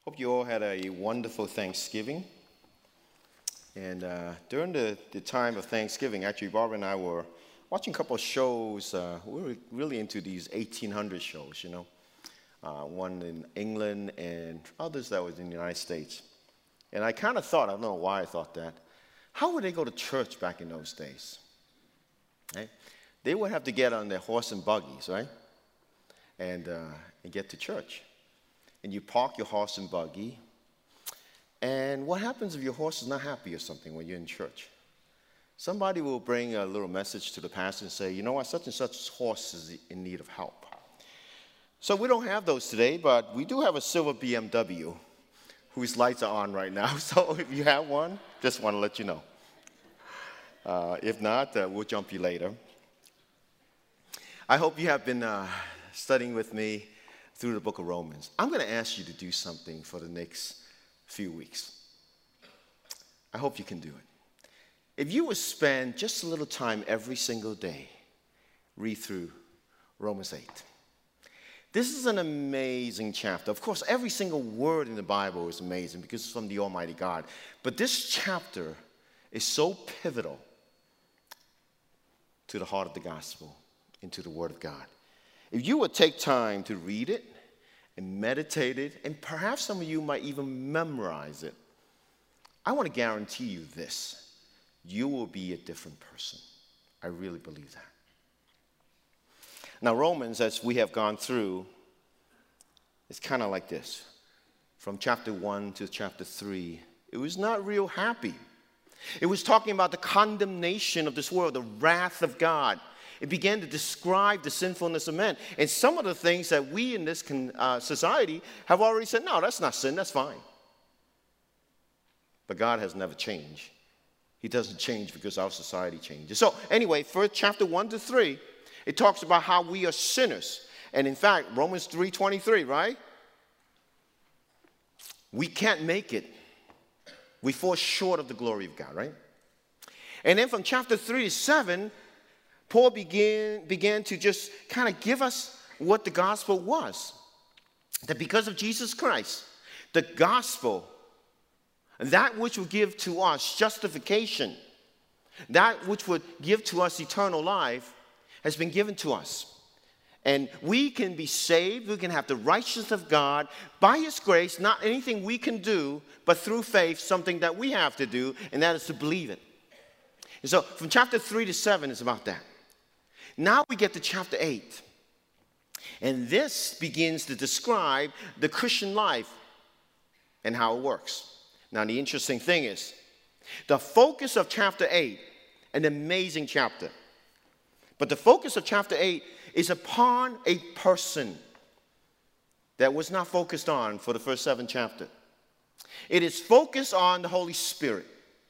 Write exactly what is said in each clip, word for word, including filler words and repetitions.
Hope you all had a wonderful Thanksgiving. And uh, during the, the time of Thanksgiving, actually, Barbara and I were watching a couple of shows. Uh, we were really into these eighteen hundred shows, you know. Uh, one in England and others that was in the United States. And I kind of thought, I don't know why I thought that, how would they go to church back in those days? Right? They would have to get on their horse and buggies, right? And, uh, and get to church. And you park your horse and buggy. And what happens if your horse is not happy or something when you're in church? Somebody will bring a little message to the pastor and say, you know what, such and such horse is in need of help. So we don't have those today, but we do have a silver B M W whose lights are on right now. So if you have one, just want to let you know. Uh, if not, uh, we'll jump you later. I hope you have been uh, studying with me through the book of Romans. I'm going to ask you to do something for the next few weeks. I hope you can do it. If you would spend just a little time every single day, read through Romans eight. This is an amazing chapter. Of course, every single word in the Bible is amazing because it's from the Almighty God. But this chapter is so pivotal to the heart of the gospel, into the Word of God. If you would take time to read it and meditate it, and perhaps some of you might even memorize it, I want to guarantee you this. You will be a different person. I really believe that. Now, Romans, as we have gone through, it's kind of like this. From chapter one to chapter three, it was not real happy. It was talking about the condemnation of this world, the wrath of God. It began to describe the sinfulness of men. And some of the things that we in this con, uh, society have already said, no, that's not sin, that's fine. But God has never changed. He doesn't change because our society changes. So anyway, first chapter one to three, it talks about how we are sinners. And in fact, Romans three twenty-three, right? We can't make it. We fall short of the glory of God, right? And then from chapter three to seven, Paul began, began to just kind of give us what the gospel was. That because of Jesus Christ, the gospel, that which would give to us justification, that which would give to us eternal life, has been given to us. And we can be saved, we can have the righteousness of God by His grace, not anything we can do, but through faith, something that we have to do, and that is to believe it. And so from chapter three to seven is about that. Now we get to chapter eight. And this begins to describe the Christian life and how it works. Now the interesting thing is, the focus of chapter eight, an amazing chapter, but the focus of chapter eight is upon a person that was not focused on for the first seven chapters. It is focused on the Holy Spirit.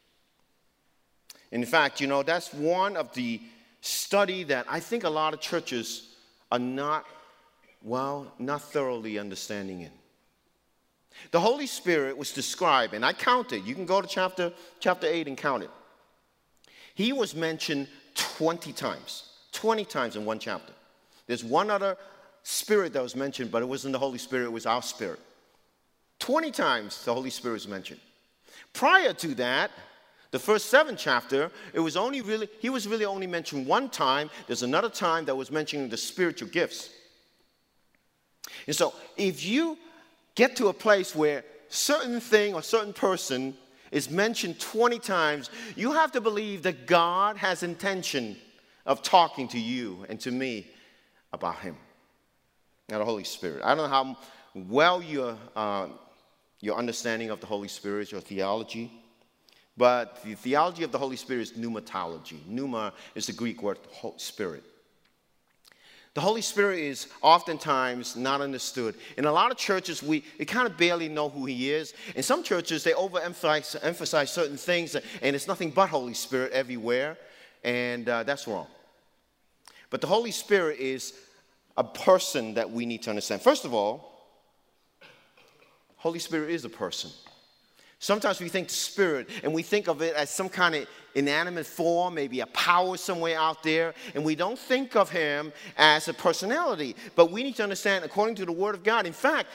In fact, you know, that's one of the study that I think a lot of churches are not, well, not thoroughly understanding in. The Holy Spirit was described, and I counted. You can go to chapter, chapter eight and count it. He was mentioned twenty times. twenty times in one chapter. There's one other spirit that was mentioned, but it wasn't the Holy Spirit, it was our spirit. twenty times the Holy Spirit was mentioned. Prior to that, the first seven chapter, it was only really, he was really only mentioned one time. There's another time that was mentioning the spiritual gifts. And so if you get to a place where certain thing or certain person is mentioned twenty times, you have to believe that God has intention of talking to you and to me about Him. Now, the Holy Spirit. I don't know how well your, uh, your understanding of the Holy Spirit, your theology, but the theology of the Holy Spirit is pneumatology. Pneuma is the Greek word spirit. The Holy Spirit is oftentimes not understood. In a lot of churches, we, we kind of barely know who He is. In some churches, they overemphasize emphasize certain things, and it's nothing but Holy Spirit everywhere, and uh, that's wrong. But the Holy Spirit is a person that we need to understand. First of all, Holy Spirit is a person. Sometimes we think the Spirit, and we think of it as some kind of inanimate form, maybe a power somewhere out there, and we don't think of Him as a personality. But we need to understand, according to the Word of God, in fact,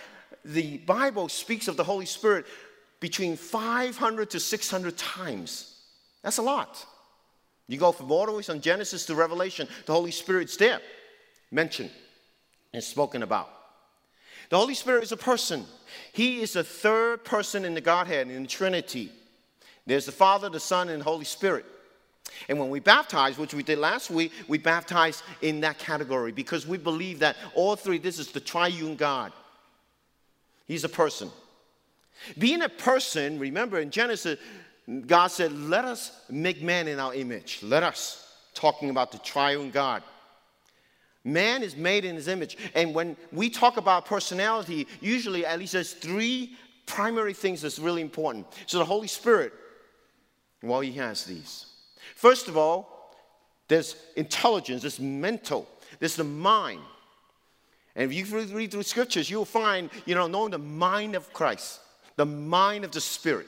the Bible speaks of the Holy Spirit between five hundred to six hundred times. That's a lot. You go from all the way from Genesis to Revelation, the Holy Spirit's there, mentioned and spoken about. The Holy Spirit is a person. He is the third person in the Godhead, in the Trinity. There's the Father, the Son, and the Holy Spirit. And when we baptize, which we did last week, we baptize in that category because we believe that all three, this is the triune God. He's a person. Being a person, remember in Genesis, God said, let us make man in our image. Let us, talking about the triune God. Man is made in his image. And when we talk about personality, usually at least there's three primary things that's really important. So the Holy Spirit, well, he has these. First of all, there's intelligence, there's mental, there's the mind. And if you read through scriptures, you'll find, you know, knowing the mind of Christ, the mind of the Spirit.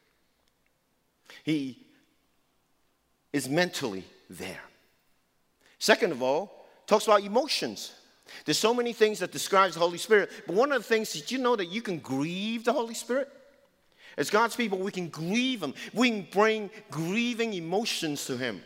He is mentally there. Second of all, talks about emotions. There's so many things that describes the Holy Spirit. But one of the things, did you know that you can grieve the Holy Spirit? As God's people, we can grieve him. We can bring grieving emotions to him.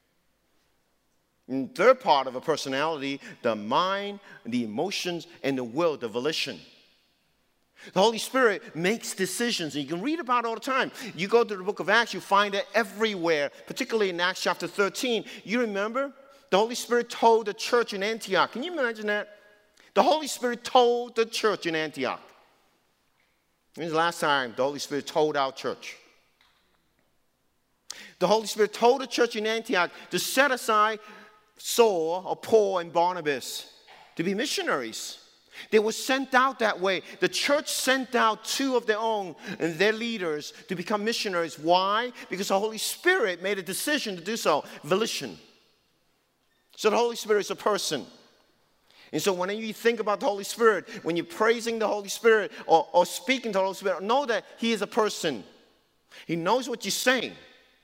And third part of a personality, the mind, the emotions, and the will, the volition. The Holy Spirit makes decisions, and you can read about it all the time. You go to the book of Acts, you find it everywhere, particularly in Acts chapter thirteen. You remember? The Holy Spirit told the church in Antioch. Can you imagine that? The Holy Spirit told the church in Antioch. When was the last time the Holy Spirit told our church? The Holy Spirit told the church in Antioch to set aside Saul, or Paul, and Barnabas to be missionaries. They were sent out that way. The church sent out two of their own and their leaders to become missionaries. Why? Because the Holy Spirit made a decision to do so. Volition. So the Holy Spirit is a person. And so when you think about the Holy Spirit, when you're praising the Holy Spirit or, or speaking to the Holy Spirit, know that he is a person. He knows what you're saying.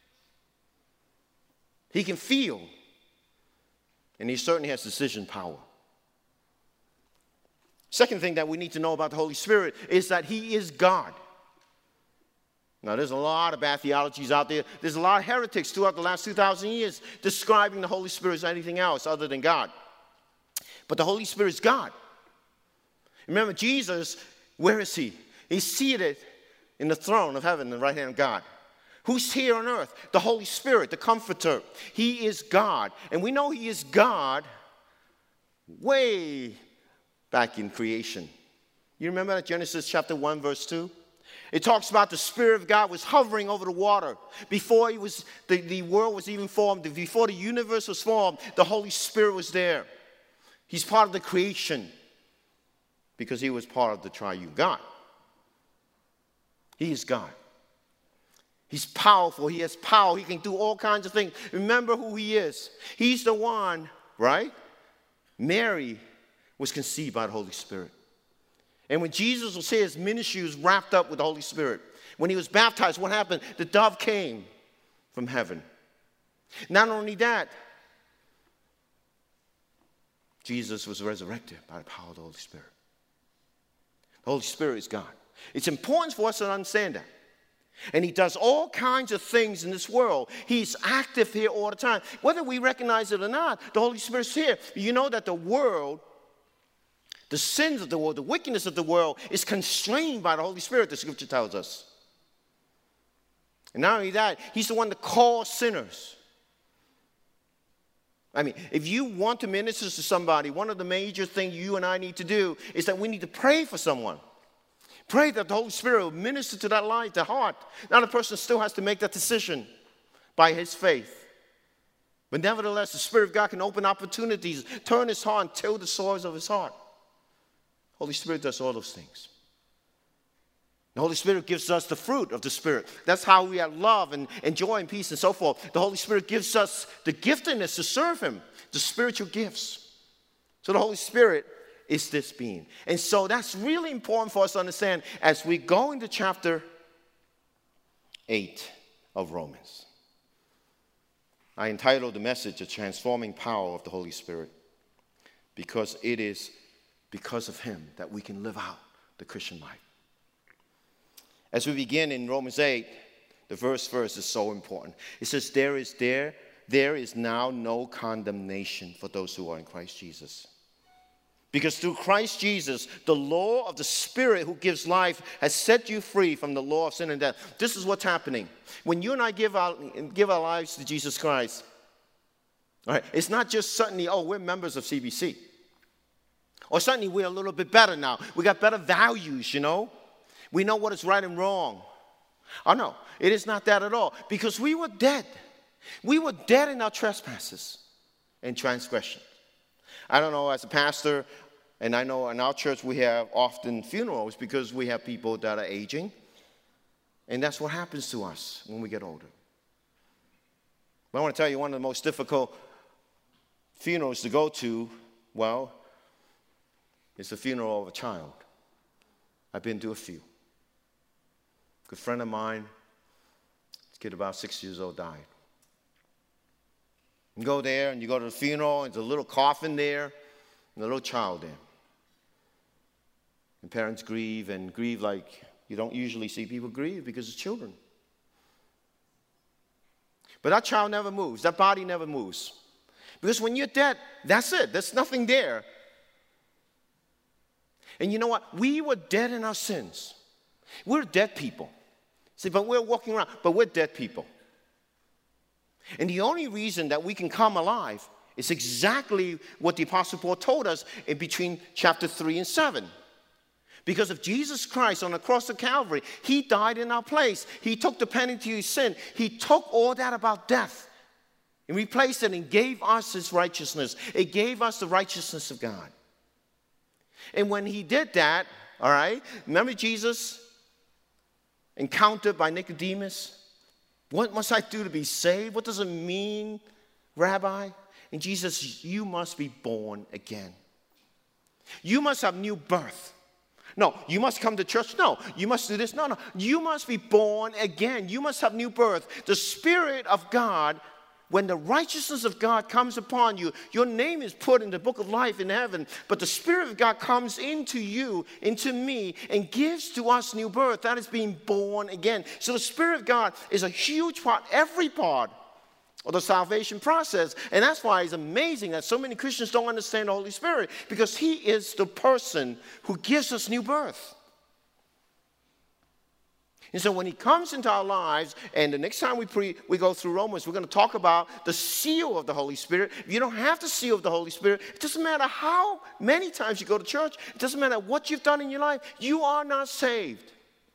He can feel. And he certainly has decision power. Second thing that we need to know about the Holy Spirit is that he is God. Now, there's a lot of bad theologies out there. There's a lot of heretics throughout the last two thousand years describing the Holy Spirit as anything else other than God. But the Holy Spirit is God. Remember, Jesus, where is he? He's seated in the throne of heaven, the right hand of God. Who's here on earth? The Holy Spirit, the Comforter. He is God. And we know he is God way back in creation. You remember that Genesis chapter one, verse two? It talks about the Spirit of God was hovering over the water. Before he was, the, the world was even formed, before the universe was formed, the Holy Spirit was there. He's part of the creation because he was part of the triune God. He is God. He's powerful. He has power. He can do all kinds of things. Remember who he is. He's the one, right? Mary was conceived by the Holy Spirit. And when Jesus was here, his ministry was wrapped up with the Holy Spirit. When he was baptized, what happened? The dove came from heaven. Not only that, Jesus was resurrected by the power of the Holy Spirit. The Holy Spirit is God. It's important for us to understand that. And he does all kinds of things in this world. He's active here all the time. Whether we recognize it or not, the Holy Spirit's here. You know that the world, the sins of the world, the wickedness of the world is constrained by the Holy Spirit, the scripture tells us. And not only that, he's the one that calls sinners. I mean, if you want to minister to somebody, one of the major things you and I need to do is that we need to pray for someone. Pray that the Holy Spirit will minister to that life, the heart. Now the person still has to make that decision by his faith. But nevertheless, the Spirit of God can open opportunities, turn his heart, and till the soils of his heart. Holy Spirit does all those things. The Holy Spirit gives us the fruit of the Spirit. That's how we have love and, and joy and peace and so forth. The Holy Spirit gives us the giftedness to serve him, the spiritual gifts. So the Holy Spirit is this being. And so that's really important for us to understand as we go into chapter eight of Romans. I entitled the message, The Transforming Power of the Holy Spirit, because it is because of him that we can live out the Christian life. As we begin in Romans eight, the verse verse is so important. It says, there is there, there is now no condemnation for those who are in Christ Jesus. Because through Christ Jesus, the law of the Spirit who gives life has set you free from the law of sin and death. This is what's happening. When you and I give our, give our lives to Jesus Christ, all right, it's not just suddenly, oh, we're members of C B C. Or suddenly we're a little bit better now. We got better values, you know. We know what is right and wrong. Oh, no, it is not that at all. Because we were dead. We were dead in our trespasses and transgressions. I don't know, as a pastor, and I know in our church we have often funerals because we have people that are aging. And that's what happens to us when we get older. But I want to tell you, one of the most difficult funerals to go to, well, it's the funeral of a child. I've been to a few. A good friend of mine, this kid about six years old, died. You go there and you go to the funeral, and there's a little coffin there and a little child there. And parents grieve and grieve like you don't usually see people grieve because it's children. But that child never moves. That body never moves. Because when you're dead, that's it. There's nothing there. And you know what? We were dead in our sins. We're dead people. See, but we're walking around, but we're dead people. And the only reason that we can come alive is exactly what the Apostle Paul told us in between chapter three and seven. Because of Jesus Christ on the cross of Calvary, he died in our place. He took the penalty of sin. He took all that about death and replaced it and gave us his righteousness. It gave us the righteousness of God. And when he did that, all right, remember Jesus encountered by Nicodemus? What must I do to be saved? What does it mean, Rabbi? And Jesus says, you must be born again. You must have new birth. No, you must come to church. No, you must do this. No, no, you must be born again. You must have new birth. The Spirit of God, when the righteousness of God comes upon you, your name is put in the book of life in heaven, but the Spirit of God comes into you, into me, and gives to us new birth. That is being born again. So the Spirit of God is a huge part, every part of the salvation process. And that's why it's amazing that so many Christians don't understand the Holy Spirit, because he is the person who gives us new birth. And so when he comes into our lives, and the next time we pre, we go through Romans, we're going to talk about the seal of the Holy Spirit. If you don't have the seal of the Holy Spirit, it doesn't matter how many times you go to church. It doesn't matter what you've done in your life. You are not saved.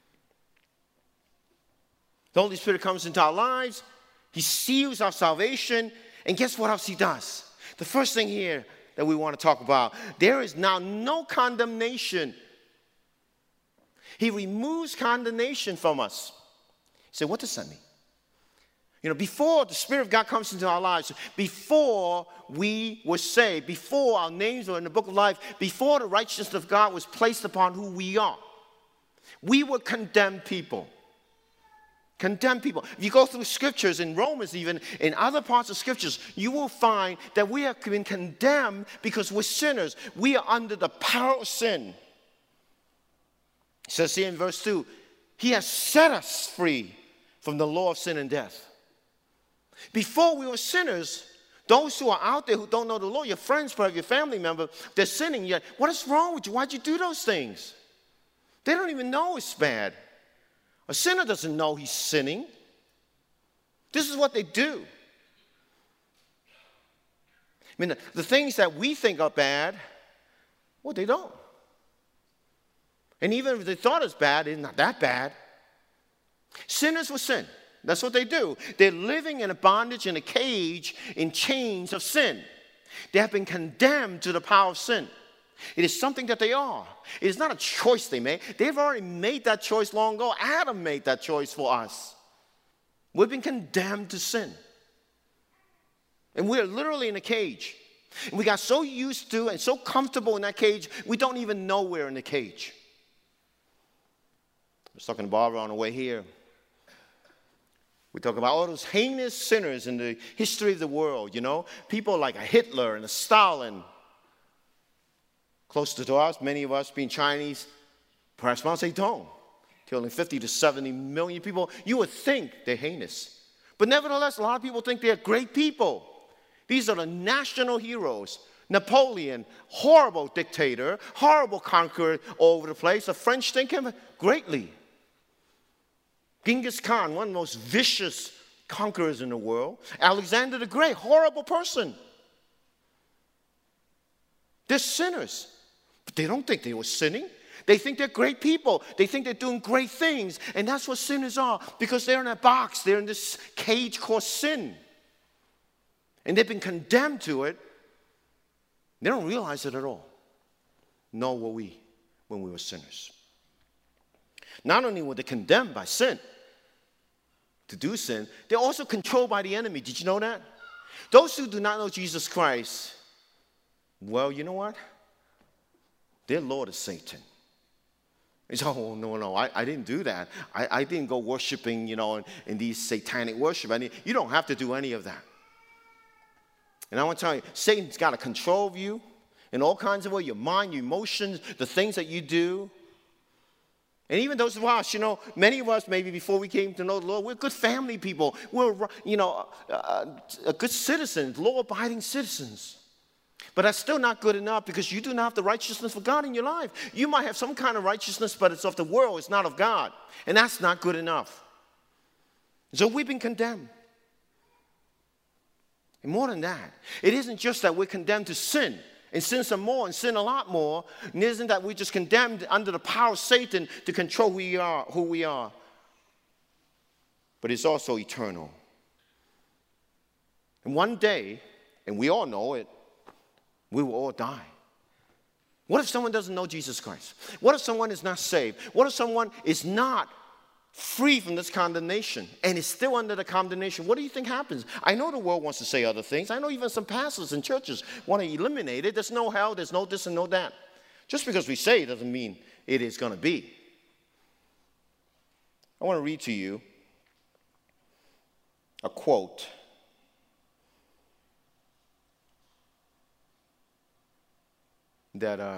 The Holy Spirit comes into our lives. He seals our salvation. And guess what else he does? The first thing here that we want to talk about, there is now no condemnation. He removes condemnation from us. You say, what does that mean? You know, before the Spirit of God comes into our lives, before we were saved, before our names were in the book of life, before the righteousness of God was placed upon who we are, we were condemned people. Condemned people. If you go through scriptures in Romans, even in other parts of scriptures, you will find that we have been condemned because we're sinners. We are under the power of sin. It says here in verse two, he has set us free from the law of sin and death. Before we were sinners, those who are out there who don't know the Lord, your friends, probably your family member, they're sinning. Yet, what is wrong with you? Why'd you do those things? They don't even know it's bad. A sinner doesn't know he's sinning. This is what they do. I mean, the, the things that we think are bad, well, they don't. And even if they thought it's bad, it's not that bad. Sinners will sin. That's what they do. They're living in a bondage, in a cage, in chains of sin. They have been condemned to the power of sin. It is something that they are. It is not a choice they made. They've already made that choice long ago. Adam made that choice for us. We've been condemned to sin. And we're literally in a cage. And we got so used to and so comfortable in that cage, we don't even know we're in the cage. I was talking to Barbara on the way here. We talk about all those heinous sinners in the history of the world, you know. People like a Hitler and a Stalin. Close to us, many of us being Chinese, Perhaps Mao Zedong, killing fifty to seventy million people. You would think they're heinous. But nevertheless, a lot of people think they're great people. These are the national heroes. Napoleon, horrible dictator, horrible conqueror all over the place. The French think him greatly. Genghis Khan, one of the most vicious conquerors in the world. Alexander the Great, horrible person. They're sinners. But they don't think they were sinning. They think they're great people. They think they're doing great things. And that's what sinners are, because they're in a box. They're in this cage called sin. And they've been condemned to it. They don't realize it at all. Nor were we when we were sinners. Not only were they condemned by sin, to do sin, they're also controlled by the enemy. Did you know that? Those who do not know Jesus Christ, well, you know what? Their Lord is Satan. He said, oh, no, no, I, I didn't do that. I, I didn't go worshiping, you know, in, in these satanic worship. I mean, you don't have to do any of that. And I want to tell you, Satan's got a control of you in all kinds of ways, your mind, your emotions, the things that you do. And even those of us, you know, many of us, maybe before we came to know the Lord, we're good family people. We're, you know, uh, uh, good citizens, law-abiding citizens. But that's still not good enough, because you do not have the righteousness of God in your life. You might have some kind of righteousness, but it's of the world. It's not of God. And that's not good enough. So we've been condemned. And more than that, it isn't just that we're condemned to sin, and sin some more, and sin a lot more. And it isn't that we're just condemned under the power of Satan to control who we are, who we are. But it's also eternal. And one day, and we all know it, we will all die. What if someone doesn't know Jesus Christ? What if someone is not saved? What if someone is not free from this condemnation and is still under the condemnation? What do you think happens? I know the world wants to say other things. I know even some pastors and churches want to eliminate it. There's no hell, there's no this and no that. Just because we say it doesn't mean it is going to be. I want to read to you a quote that uh,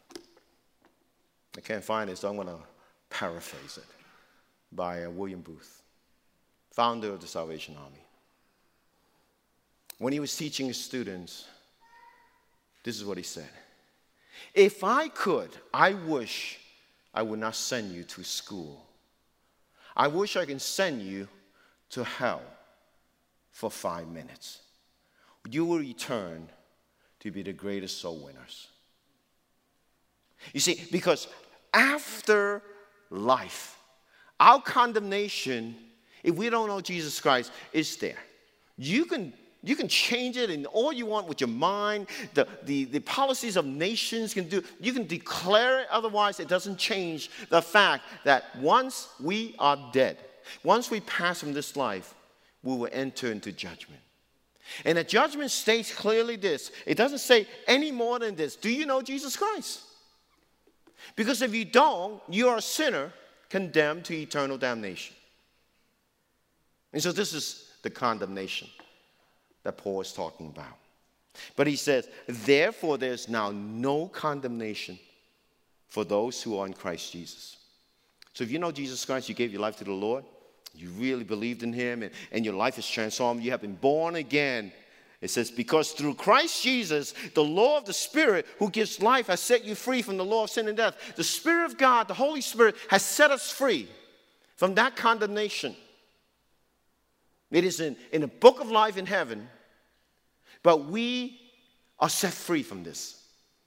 I can't find it, so I'm going to paraphrase it, by uh, William Booth, founder of the Salvation Army. When he was teaching his students, this is what he said. If I could, I wish I would not send you to school. I wish I could send you to hell for five minutes. You will return to be the greatest soul winners. You see, because after life, our condemnation, if we don't know Jesus Christ, is there. You can, you can change it in all you want with your mind. The, the, the policies of nations can do. You can declare it. Otherwise, it doesn't change the fact that once we are dead, once we pass from this life, we will enter into judgment. And the judgment states clearly this. It doesn't say any more than this. Do you know Jesus Christ? Because if you don't, you are a sinner condemned to eternal damnation. And so this is the condemnation that Paul is talking about. But he says, therefore there's now no condemnation for those who are in Christ Jesus. So if you know Jesus Christ, you gave your life to the Lord, you really believed in him, and, and your life is transformed, you have been born again. It says, because through Christ Jesus, the law of the Spirit who gives life has set you free from the law of sin and death. The Spirit of God, the Holy Spirit, has set us free from that condemnation. It is in, in the book of life in heaven, but we are set free from this.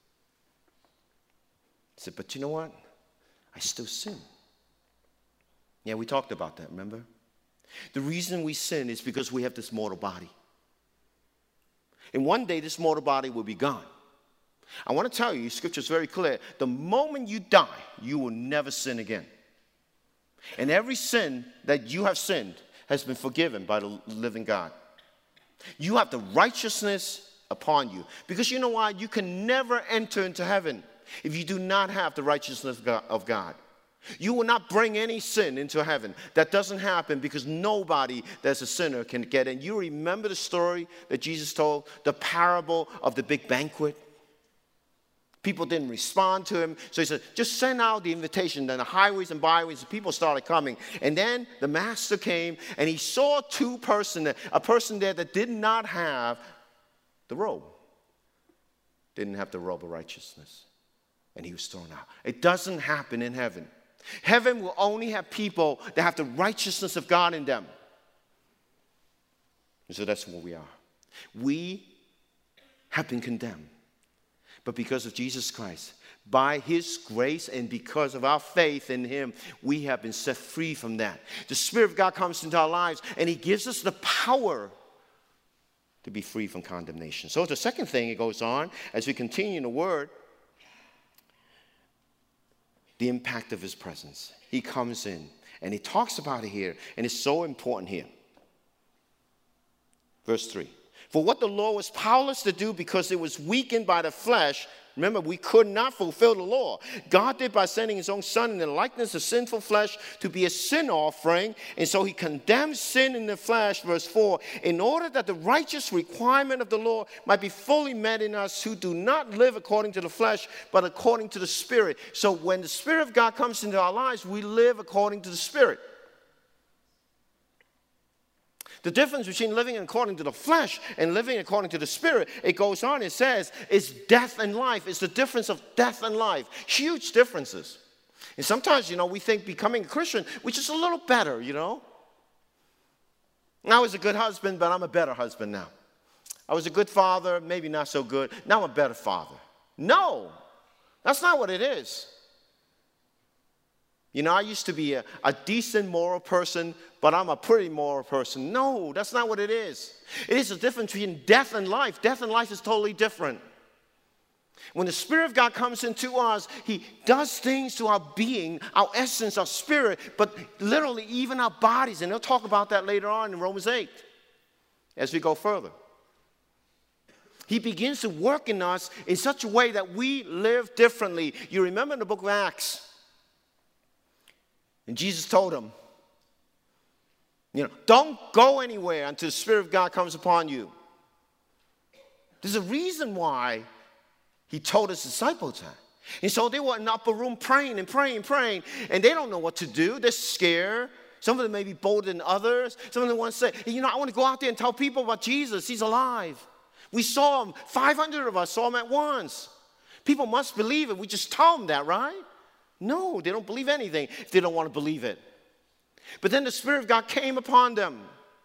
I said, but you know what? I still sin. Yeah, we talked about that, remember? The reason we sin is because we have this mortal body. And one day, this mortal body will be gone. I want to tell you, Scripture is very clear. The moment you die, you will never sin again. And every sin that you have sinned has been forgiven by the living God. You have the righteousness upon you. Because you know why? You can never enter into heaven if you do not have the righteousness of God. You will not bring any sin into heaven. That doesn't happen because nobody that's a sinner can get in. You remember the story that Jesus told, the parable of the big banquet? People didn't respond to him. So he said, just send out the invitation. Then the highways and byways, people started coming. And then the master came, and he saw two person, a person there that did not have the robe. Didn't have the robe of righteousness. And he was thrown out. It doesn't happen in heaven. Heaven will only have people that have the righteousness of God in them. And so that's what we are. We have been condemned. But because of Jesus Christ, by his grace and because of our faith in him, we have been set free from that. The Spirit of God comes into our lives, and he gives us the power to be free from condemnation. So the second thing, it goes on, as we continue in the Word, the impact of his presence. He comes in, and he talks about it here, and it's so important here. Verse three. For what the law was powerless to do because it was weakened by the flesh. Remember, we could not fulfill the law. God did by sending his own Son in the likeness of sinful flesh to be a sin offering. And so he condemned sin in the flesh, verse four, in order that the righteous requirement of the law might be fully met in us who do not live according to the flesh, but according to the Spirit. So when the Spirit of God comes into our lives, we live according to the Spirit. The difference between living according to the flesh and living according to the Spirit, it goes on, it says, is death and life. It's the difference of death and life. Huge differences. And sometimes, you know, we think becoming a Christian, we're just a little better, you know. I was a good husband, but I'm a better husband now. I was a good father, maybe not so good. Now I'm a better father. No, that's not what it is. You know, I used to be a, a decent moral person, but I'm a pretty moral person. No, that's not what it is. It is a difference between death and life. Death and life is totally different. When the Spirit of God comes into us, he does things to our being, our essence, our spirit, but literally even our bodies. And he'll talk about that later on in Romans eight as we go further. He begins to work in us in such a way that we live differently. You remember in the book of Acts, and Jesus told him, you know, don't go anywhere until the Spirit of God comes upon you. There's a reason why he told his disciples that. And so they were in the upper room praying and praying and praying, and they don't know what to do. They're scared. Some of them may be bolder than others. Some of them want to say, you know, I want to go out there and tell people about Jesus. He's alive. We saw him. five hundred of us saw him at once. People must believe it. We just tell them that, right? No, they don't believe anything if they don't want to believe it. But then the Spirit of God came upon them.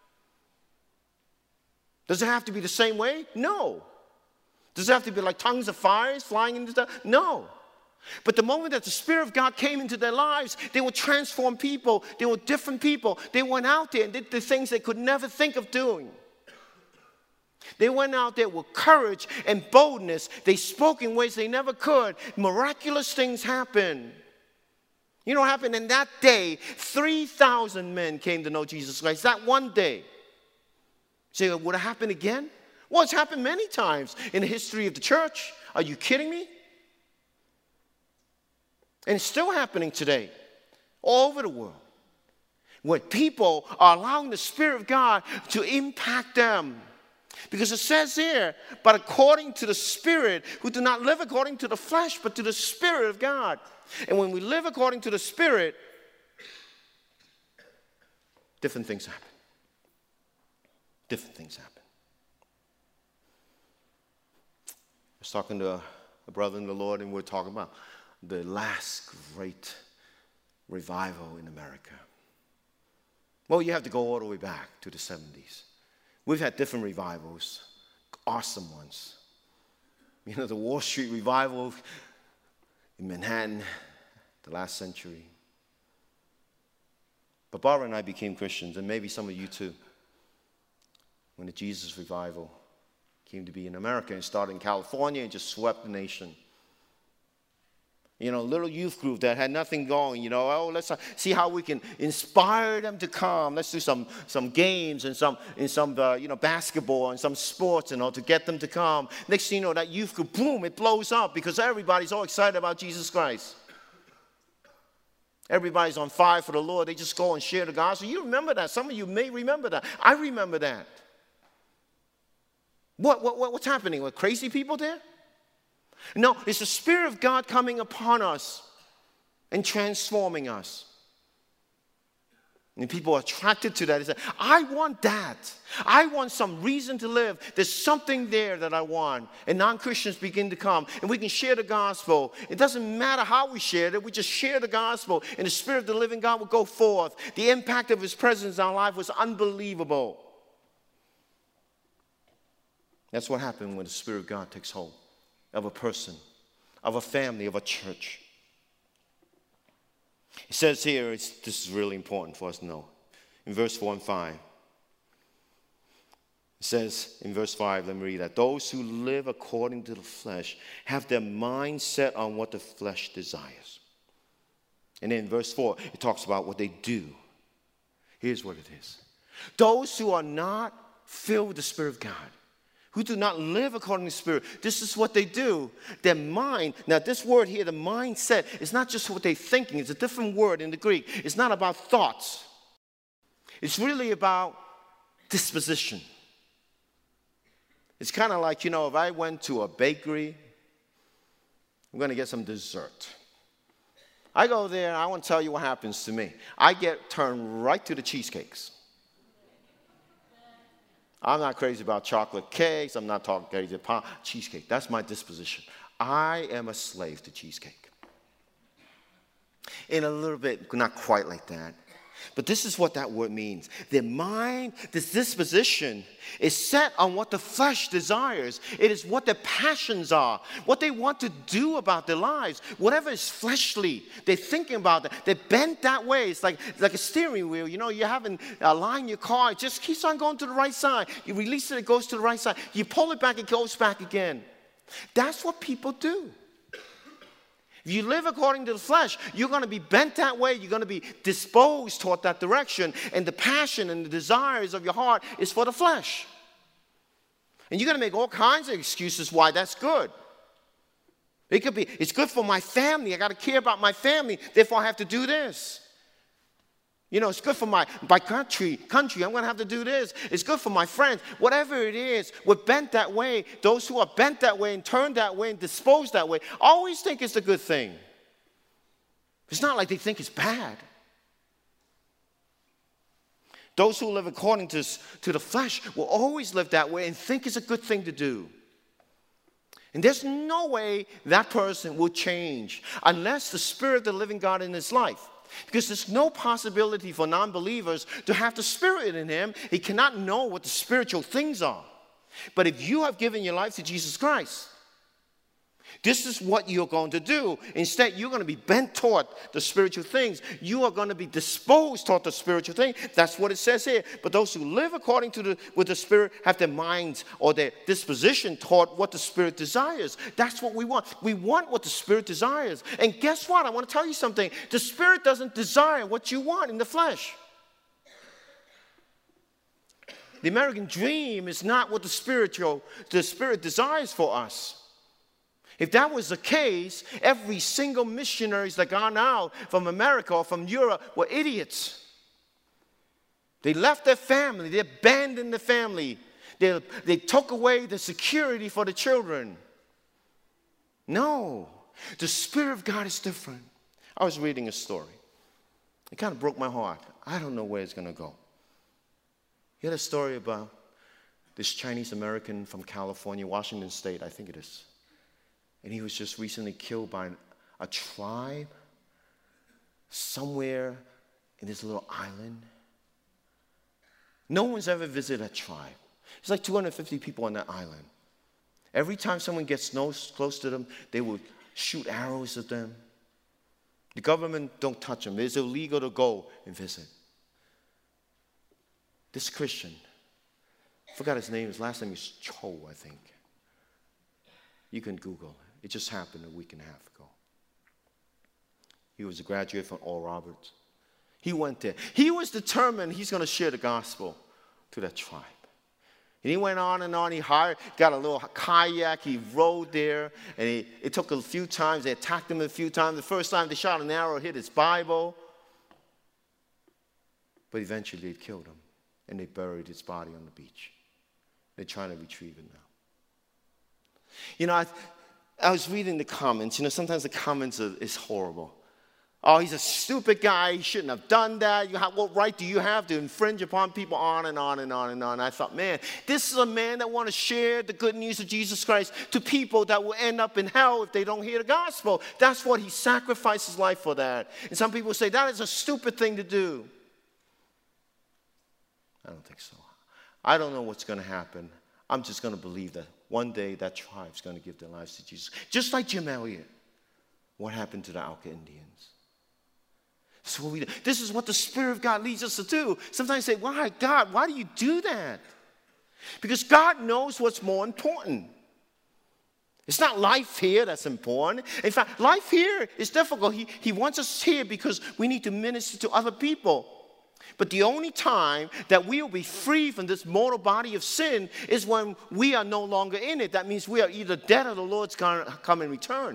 Does it have to be the same way? No. Does it have to be like tongues of fire flying into the... No. But the moment that the Spirit of God came into their lives, they were transformed people. They were different people. They went out there and did the things they could never think of doing. They went out there with courage and boldness. They spoke in ways they never could. Miraculous things happened. You know what happened? In that day, three thousand men came to know Jesus Christ. That one day. So would it happen again? Well, it's happened many times in the history of the church. Are you kidding me? And it's still happening today, all over the world, where people are allowing the Spirit of God to impact them. Because it says here, but according to the Spirit, who do not live according to the flesh, but to the Spirit of God. And when we live according to the Spirit, different things happen. Different things happen. I was talking to a, a brother in the Lord, and we we're talking about the last great revival in America. Well, you have to go all the way back to the seventies. We've had different revivals, awesome ones. You know, the Wall Street revival in Manhattan, the last century. But Barbara and I became Christians, and maybe some of you too, when the Jesus revival came to be in America and started in California and just swept the nation. You know, a little youth group that had nothing going, you know, oh, let's see how we can inspire them to come. Let's do some, some games and some, and some uh, you know, basketball and some sports, you know, to get them to come. Next thing you know, that youth group, boom, it blows up because everybody's all excited about Jesus Christ. Everybody's on fire for the Lord. They just go and share the gospel. You remember that. Some of you may remember that. I remember that. What, what, what's happening? Were crazy people there? No, it's the Spirit of God coming upon us and transforming us. And people are attracted to that. They say, I want that. I want some reason to live. There's something there that I want. And non-Christians begin to come. And we can share the gospel. It doesn't matter how we share it. We just share the gospel. And the Spirit of the living God will go forth. The impact of His presence in our life was unbelievable. That's what happened when the Spirit of God takes hold of a person, of a family, of a church. It says here, it's, this is really important for us to know. In verse four and five. It says in verse five, let me read that. Those who live according to the flesh have their mind set on what the flesh desires. And then in verse four, it talks about what they do. Here's what it is. Those who are not filled with the Spirit of God, who do not live according to the Spirit, this is what they do. Their mind, now this word here, the mindset, is not just what they're thinking. It's a different word in the Greek. It's not about thoughts. It's really about disposition. It's kind of like, you know, if I went to a bakery, I'm going to get some dessert. I go there, and I want to tell you what happens to me. I get turned right to the cheesecakes. I'm not crazy about chocolate cakes. I'm not talking crazy about cheesecake. That's my disposition. I am a slave to cheesecake. In a little bit, not quite like that. But this is what that word means. Their mind, this disposition, is set on what the flesh desires. It is what their passions are, what they want to do about their lives. Whatever is fleshly, they're thinking about that. They're bent that way. It's like, like a steering wheel. You know, you haven't aligned your car. It just keeps on going to the right side. You release it, it goes to the right side. You pull it back, it goes back again. That's what people do. If you live according to the flesh, you're going to be bent that way. You're going to be disposed toward that direction. And the passion and the desires of your heart is for the flesh. And you're going to make all kinds of excuses why that's good. It could be, it's good for my family. I got to care about my family. Therefore, I have to do this. You know, it's good for my, my country, country. I'm going to have to do this. It's good for my friends. Whatever it is, we're bent that way. Those who are bent that way and turned that way and disposed that way always think it's a good thing. It's not like they think it's bad. Those who live according to, to the flesh will always live that way and think it's a good thing to do. And there's no way that person will change unless the Spirit of the living God in his life. Because there's no possibility for non-believers to have the Spirit in him. He cannot know what the spiritual things are. But if you have given your life to Jesus Christ, this is what you're going to do. Instead, you're going to be bent toward the spiritual things. You are going to be disposed toward the spiritual thing. That's what it says here. But those who live according to the with the Spirit have their minds or their disposition toward what the Spirit desires. That's what we want. We want what the Spirit desires. And guess what? I want to tell you something. The Spirit doesn't desire what you want in the flesh. The American dream is not what the spiritual, the Spirit desires for us. If that was the case, every single missionaries that gone out from America or from Europe were idiots. They left their family. They abandoned the family. They, they took away the security for the children. No. The Spirit of God is different. I was reading a story. It kind of broke my heart. I don't know where it's going to go. You had a story about this Chinese American from California, Washington State, I think it is. And he was just recently killed by an, a tribe somewhere in this little island. No one's ever visited that tribe. There's like two hundred fifty people on that island. Every time someone gets close to them, they would shoot arrows at them. The government don't touch them. It's illegal to go and visit. This Christian, I forgot his name. His last name is Cho, I think. You can Google. It just happened a week and a half ago. He was a graduate from Oral Roberts. He went there. He was determined he's going to share the gospel to that tribe. And he went on and on. He hired, got a little kayak. He rode there. And he, it took a few times. They attacked him a few times. The first time they shot an arrow, hit his Bible. But eventually they killed him. And they buried his body on the beach. They're trying to retrieve it now. You know, I, I was reading the comments. You know, sometimes the comments are, is horrible. Oh, he's a stupid guy. He shouldn't have done that. You have, what right do you have to infringe upon people? On and on and on and on. I thought, man, this is a man that wants to share the good news of Jesus Christ to people that will end up in hell if they don't hear the gospel. That's what he sacrificed his life for that. And some people say that is a stupid thing to do. I don't think so. I don't know what's going to happen. I'm just going to believe that one day that tribe's going to give their lives to Jesus. Just like Jim Elliot. What happened to the Auca Indians? This is what we do. This is what the Spirit of God leads us to do. Sometimes you say, why, God, why do you do that? Because God knows what's more important. It's not life here that's important. In fact, life here is difficult. He, he wants us here because we need to minister to other people. But the only time that we will be free from this mortal body of sin is when we are no longer in it. That means we are either dead or the Lord's going to come and return.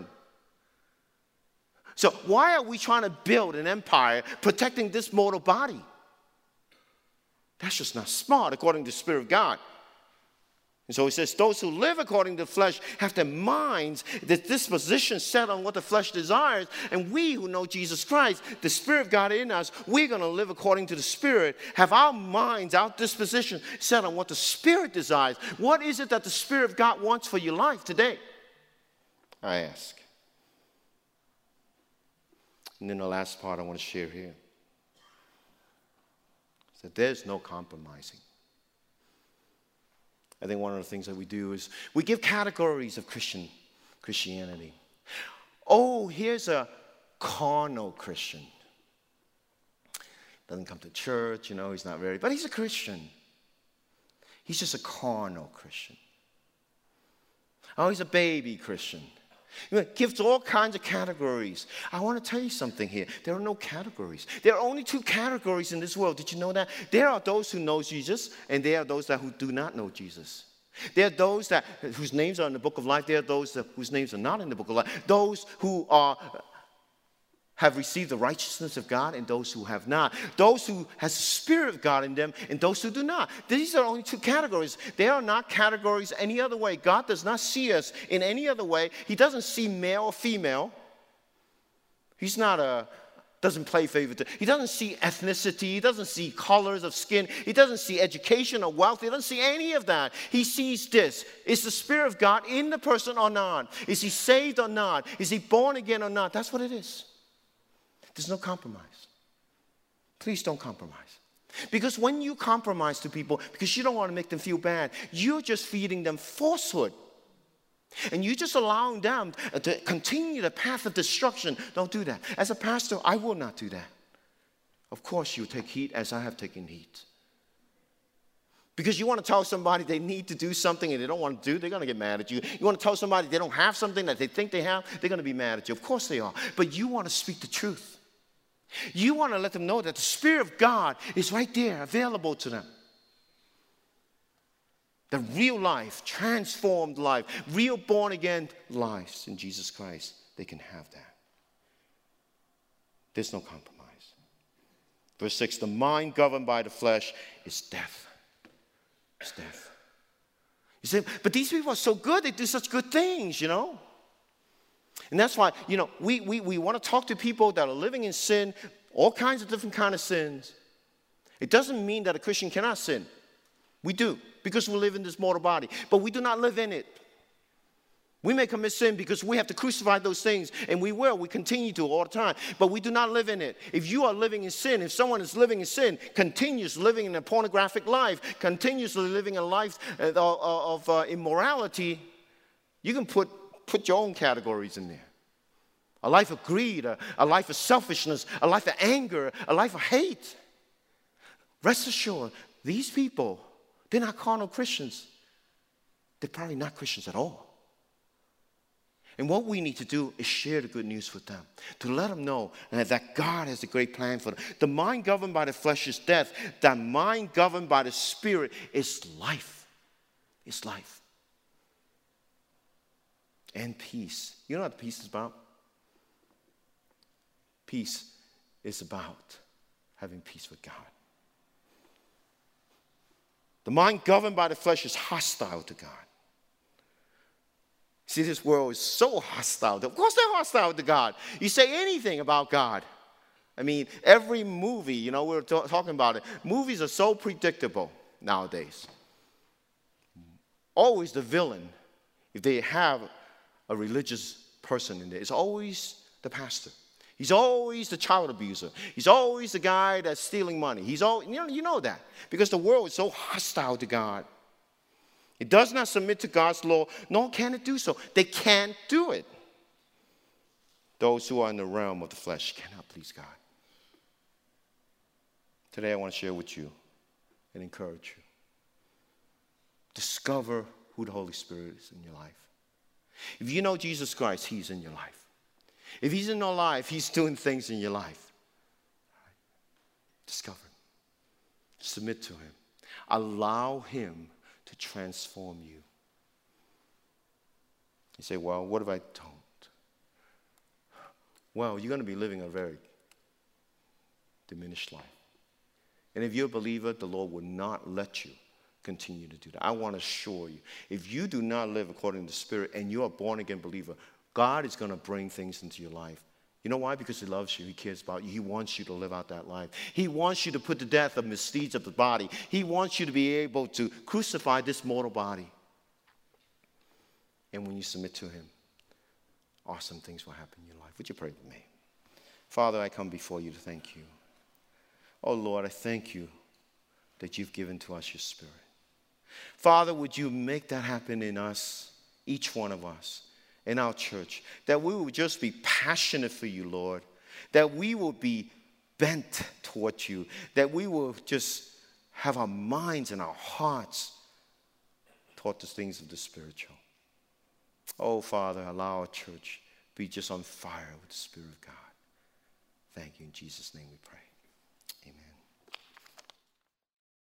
So why are we trying to build an empire protecting this mortal body? That's just not smart according to the Spirit of God. And so he says, those who live according to the flesh have their minds, the disposition set on what the flesh desires. And we who know Jesus Christ, the Spirit of God in us, we're going to live according to the Spirit, have our minds, our disposition set on what the Spirit desires. What is it that the Spirit of God wants for your life today? I ask. And then the last part I want to share here is that there's no compromising. I think one of the things that we do is we give categories of Christian Christianity. Oh, here's a carnal Christian. Doesn't come to church, you know, he's not very, but he's a Christian. He's just a carnal Christian. Oh, he's a baby Christian. You know, it gives all kinds of categories. I want to tell you something here. There are no categories. There are only two categories in this world. Did you know that? There are those who know Jesus, and there are those that who do not know Jesus. There are those that whose names are in the book of life. There are those that, whose names are not in the book of life. Those who are have received the righteousness of God and those who have not. Those who has the Spirit of God in them and those who do not. These are only two categories. They are not categories any other way. God does not see us in any other way. He doesn't see male or female. He's not a, doesn't play favorite. He doesn't see ethnicity. He doesn't see colors of skin. He doesn't see education or wealth. He doesn't see any of that. He sees this. Is the Spirit of God in the person or not? Is he saved or not? Is he born again or not? That's what it is. There's no compromise. Please don't compromise. Because when you compromise to people, because you don't want to make them feel bad, you're just feeding them falsehood. And you're just allowing them to continue the path of destruction. Don't do that. As a pastor, I will not do that. Of course, you take heat as I have taken heat. Because you want to tell somebody they need to do something and they don't want to do, they're going to get mad at you. You want to tell somebody they don't have something that they think they have, they're going to be mad at you. Of course they are. But you want to speak the truth. You want to let them know that the Spirit of God is right there, available to them. The real life, transformed life, real born-again lives in Jesus Christ, they can have that. There's no compromise. Verse six, the mind governed by the flesh is death. It's death. You say, but these people are so good, they do such good things, you know. And that's why, you know, we, we, we want to talk to people that are living in sin, all kinds of different kind of sins. It doesn't mean that a Christian cannot sin. We do, because we live in this mortal body. But we do not live in it. We may commit sin because we have to crucify those things, and we will. We continue to all the time. But we do not live in it. If you are living in sin, if someone is living in sin, continues living in a pornographic life, continuously living a life of, of uh, immorality, you can put, put your own categories in there. A life of greed, a, a life of selfishness, a life of anger, a life of hate. Rest assured, these people, they're not carnal Christians. They're probably not Christians at all. And what we need to do is share the good news with them, to let them know that God has a great plan for them. The mind governed by the flesh is death. The mind governed by the Spirit is life. It's life. And peace. You know what peace is about? Peace is about having peace with God. The mind governed by the flesh is hostile to God. See, this world is so hostile. Of course they're hostile to God. You say anything about God. I mean, every movie, you know, we were t- talking about it. Movies are so predictable nowadays. Always the villain, if they have a religious person in there, it's always the pastor. He's always the child abuser. He's always the guy that's stealing money. He's all, you know, you know that. Because the world is so hostile to God. It does not submit to God's law, nor can it do so. They can't do it. Those who are in the realm of the flesh cannot please God. Today I want to share with you and encourage you. Discover who the Holy Spirit is in your life. If you know Jesus Christ, He's in your life. If He's in your life, He's doing things in your life. Discover Him. Submit to Him. Allow Him to transform you. You say, well, what if I don't? Well, you're going to be living a very diminished life. And if you're a believer, the Lord will not let you continue to do that. I want to assure you, if you do not live according to the Spirit and you're a born-again believer, God is going to bring things into your life. You know why? Because He loves you. He cares about you. He wants you to live out that life. He wants you to put to death the misdeeds of the body. He wants you to be able to crucify this mortal body. And when you submit to Him, awesome things will happen in your life. Would you pray with me? Father, I come before you to thank you. Oh, Lord, I thank you that you've given to us your Spirit. Father, would you make that happen in us, each one of us, in our church, that we would just be passionate for you, Lord, that we will be bent toward you, that we will just have our minds and our hearts toward the things of the spiritual. Oh, Father, allow our church be just on fire with the Spirit of God. Thank you. In Jesus' name we pray.